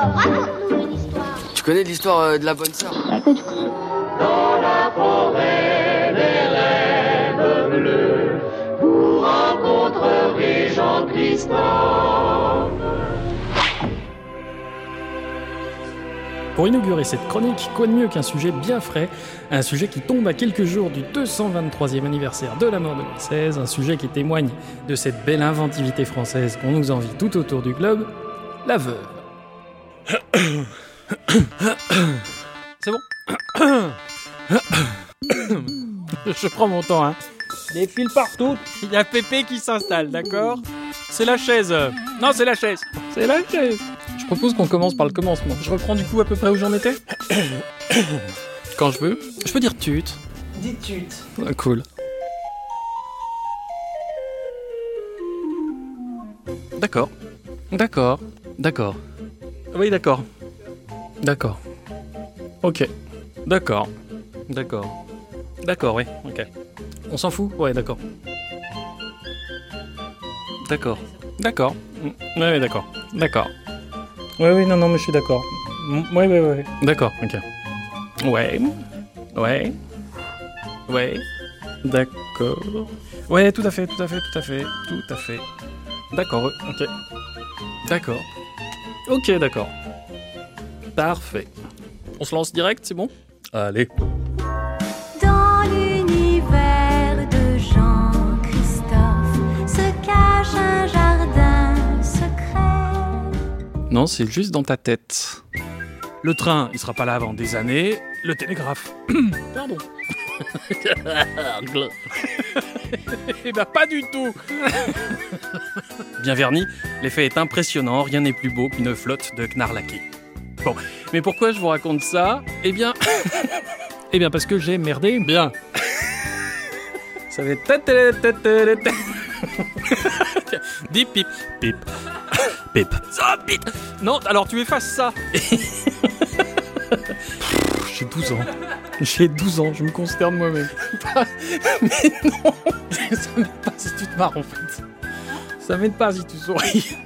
Alors, raconte-nous une histoire. Tu connais l'histoire de la bonne sœur? Dans la forêt des rêves bleus, vous rencontrerez Jean-Christophe. Pour inaugurer cette chronique, quoi de mieux qu'un sujet bien frais, un sujet qui tombe à quelques jours du 223e anniversaire de la mort de Louis XVI, un sujet qui témoigne de cette belle inventivité française qu'on nous envie tout autour du globe, la veuve. C'est bon. Je prends mon temps, hein. Des fils partout, il y a Pépé qui s'installe, d'accord? C'est la chaise. Non, c'est la chaise. C'est la chaise. Je propose qu'on commence par le commencement. Je reprends du coup à peu près où j'en étais. Quand je veux. Je peux dire tut. Dis tut. Ah, cool. D'accord. D'accord. D'accord. Oui, d'accord. D'accord. Ok. D'accord. D'accord. D'accord, oui. Ok. On s'en fout? Ouais, d'accord. D'accord. D'accord. Ouais, d'accord. D'accord. Ouais, non, mais je suis d'accord. Ouais. D'accord, ok. Ouais. D'accord. Ouais, tout à fait. D'accord, ok. D'accord. Ok, d'accord. Parfait. On se lance direct, c'est bon? Allez. Dans l'univers de Jean-Christophe se cache un jardin secret. Non, c'est juste dans ta tête. Le train, il sera pas là avant des années. Le télégraphe. Pardon. Eh ben pas du tout. Bien verni, l'effet est impressionnant, rien n'est plus beau qu'une flotte de knarlaqués. Bon, mais pourquoi je vous raconte ça? Eh bien parce que j'ai merdé bien. Ça va être... Dip, pip, pip, pip. Ça, pip. Non, alors tu effaces ça. J'ai 12 ans, je me consterne moi-même. Mais non, ça m'aide pas si tu te marres en fait. Ça m'aide pas si tu souris.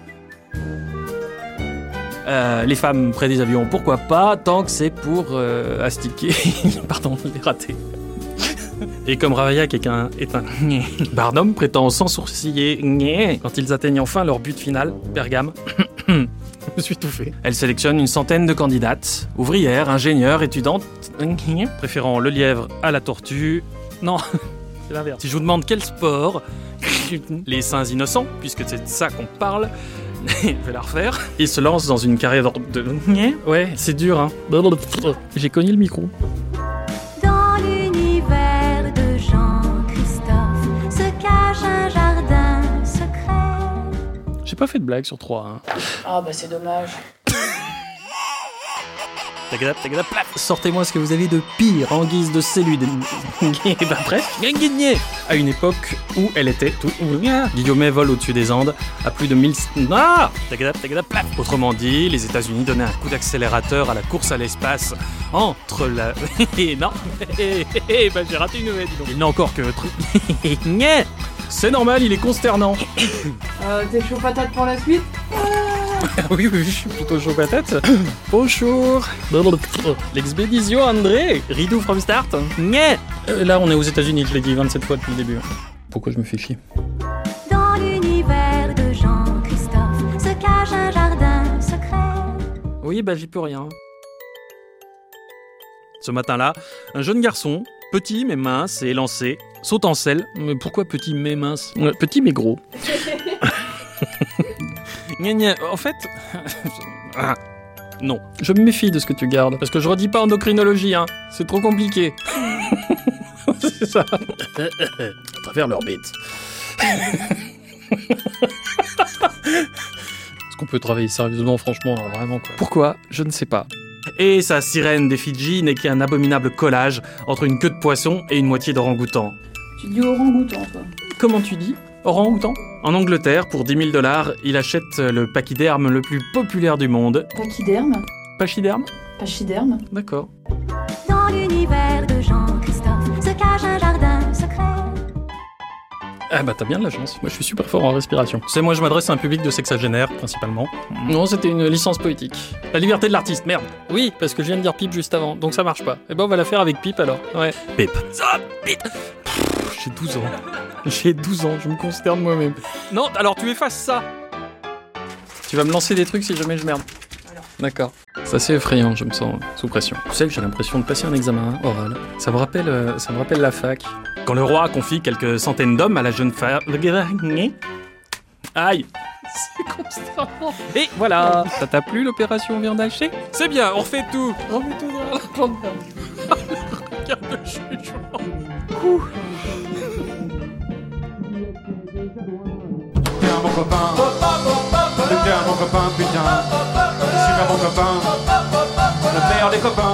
Les femmes près des avions, pourquoi pas, tant que c'est pour astiquer... Pardon, j'ai raté. Et comme Ravaillac est un Barnum prétend sans sourciller quand ils atteignent enfin leur but final, Pergame. Je me suis étouffé. Elle sélectionne une centaine de candidates, ouvrières, ingénieures, étudiantes, préférant le lièvre à la tortue. Non, c'est l'inverse. Si je vous demande quel sport, les seins innocents, puisque c'est de ça qu'on parle, je vais la refaire. Il se lance dans une carrière de... Ouais, c'est dur, hein. J'ai cogné le micro. Dans l'univers de Jean-Christophe se cache un jardin secret. J'ai pas fait de blague sur 3, hein. Ah bah c'est dommage. Sortez-moi ce que vous avez de pire en guise de cellule. Bah presque. À une époque où elle était tout... Guillaumet vole au-dessus des Andes à plus de 1000... Ah. Autrement dit, les États-Unis donnaient un coup d'accélérateur à la course à l'espace entre la... Non. Bah j'ai raté une nouvelle, dis donc. Il n'a encore que... C'est normal, il est consternant. T'es chaud patate pour la suite? Oui, je suis plutôt chaud patate. Bonjour. L'expédition André. Ridou from start. Là, on est aux États-Unis, je l'ai dit 27 fois depuis le début. Pourquoi je me fais chier? Dans l'univers de Jean-Christophe se cache un jardin secret. Oui, bah j'y peux rien. Ce matin-là, un jeune garçon, petit mais mince et élancé, saute en selle. Mais pourquoi petit mais mince? Petit mais gros. En fait... Non. Je me méfie de ce que tu gardes. Parce que je redis pas endocrinologie, hein. C'est trop compliqué. C'est ça. À travers l'orbite. Est-ce qu'on peut travailler sérieusement, franchement, alors, vraiment quoi? Pourquoi? Je ne sais pas. Et sa sirène des Fidji n'est qu'un abominable collage entre une queue de poisson et une moitié d'orang-outan. Tu dis orang-outan, toi. Comment tu dis? Orang-outan? En Angleterre, pour 10 000 $, il achète le pachyderme le plus populaire du monde. Pachyderme? Pachyderme? Pachyderme? D'accord. Dans l'univers de Jean-Christophe se cache un jardin secret. Ah bah t'as bien de la chance, moi je suis super fort en respiration. Tu sais, moi je m'adresse à un public de sexagénaires, principalement. Non, c'était une licence poétique. La liberté de l'artiste, merde. Oui, parce que je viens de dire pipe juste avant, donc ça marche pas. Eh ben on va la faire avec pipe alors. Ouais. Pipe. Ah, pipe. J'ai 12 ans. J'ai 12 ans, je me consterne moi-même. Non, alors tu effaces ça. Tu vas me lancer des trucs si jamais je merde. D'accord. C'est assez effrayant, je me sens sous pression. Tu sais que j'ai l'impression de passer un examen oral. Ça me rappelle la fac. Quand le roi confie quelques centaines d'hommes à la jeune femme... Aïe. C'est consternant. Et voilà. Ça t'a plu l'opération viande hachée ? C'est bien, on refait tout. On refait tout dans la plante. Regarde le jugement. Viens mon copain, viens mon copain, putain, super bon copain, le meilleur des copains.